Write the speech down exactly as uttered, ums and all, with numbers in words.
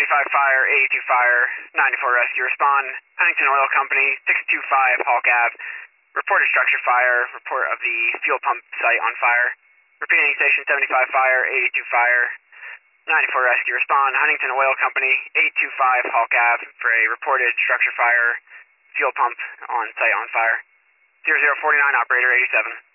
seventy-five fire, eighty-two fire, ninety-four rescue. Respond, Huntington Oil Company, six two five Hawk Ave. Reported structure fire. Report of the fuel pump site on fire. Repeating station seventy-five fire, eighty-two fire, ninety-four rescue. Respond, Huntington Oil Company, eight two five Hawk Ave for a reported structure fire, fuel pump on site on fire. zero zero four nine, operator eighty-seven.